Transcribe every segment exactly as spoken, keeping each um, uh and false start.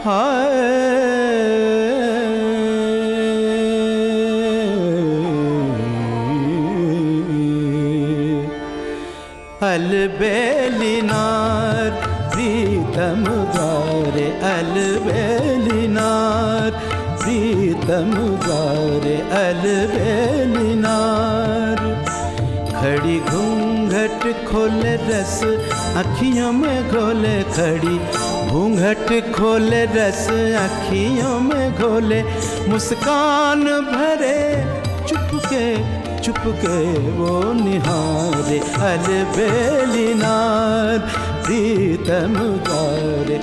हाय अलबेलिनार प्रीतम द्वारे अलबेलिनार प्रीतम द्वारे अलबेलिनार खड़ी घूंघट खोले रस अखियों में घोले खड़ी घूंघट खोले रस अखियों में घोले मुस्कान भरे चुपके चुपके वो निहारे अलबेलिनार प्रीतम द्वारे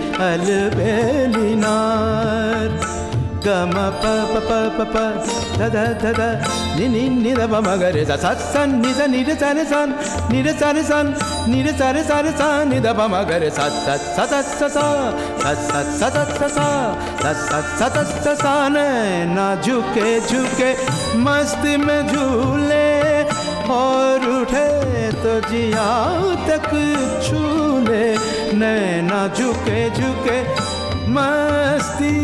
अलबेलिनार गम प प प प प ध ध ध ध नि नि नि ध प म ग रे सा सा सन नि ध नि ध सा रे सन नि ध सा रे सन नि ध सा रे सा रे सा नि ध प म ग रे सा सा सा सा सा सा सा सा सा सा सा सा सा सा सा सा ना झुके झुके मस्ती में झूले और उठे तो जिया तक छूले नैना झुके झुके मस्ती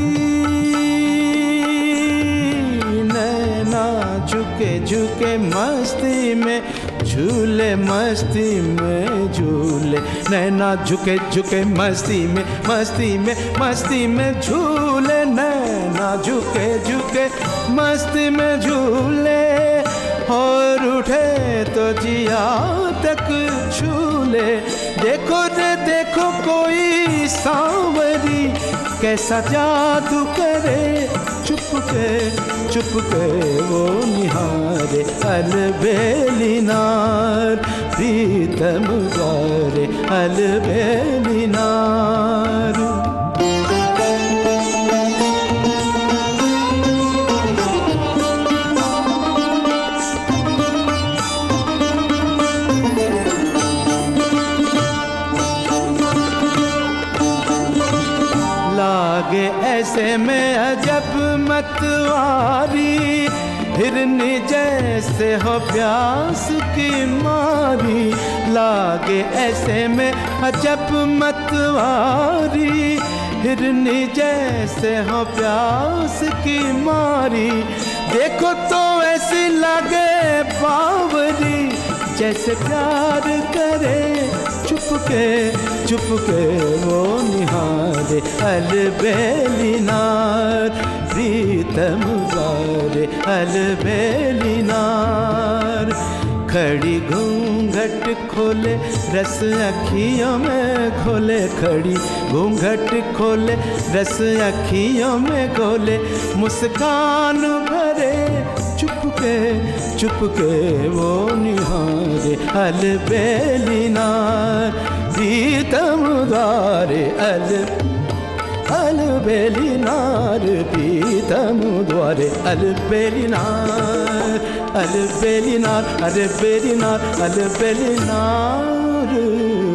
नैना झुके झुके मस्ती में झूले मस्ती में झूले नैना झुके झुके मस्ती में मस्ती में मस्ती में झूले नैना झुके झुके मस्ती में झूले और उठे तो जिया तक छूले देखो रे देखो कोई सांवरी कैसा जादू करे चुपके चुपके वो निहारे अलबेलिनार प्रीतम द्वारे अलबेलिनार लागे ऐसे में अजब मतवारी हिरनी जैसे हो प्यास की मारी लागे ऐसे में अजब मतवारी हिरनी जैसे हो प्यास की मारी देखो तो ऐसी लगे बावरी जैसे प्यार करे चुपके चुपके वो निहारे अलबेलिनार प्रीतम द्वारे अलबेलिनार खड़ी घूंघट खोले रस अखियों में खोले खड़ी घूंघट खोले रस अखियों में खोले मुस्कान भरे चुपके चुपके वो निहारे अलबेलिनार प्रीतम द्वारे अल अलबेलिनार प्रीतम द्वारे अलबेलिनार अलबेलिनार अलबेलिनार अलबेलिनार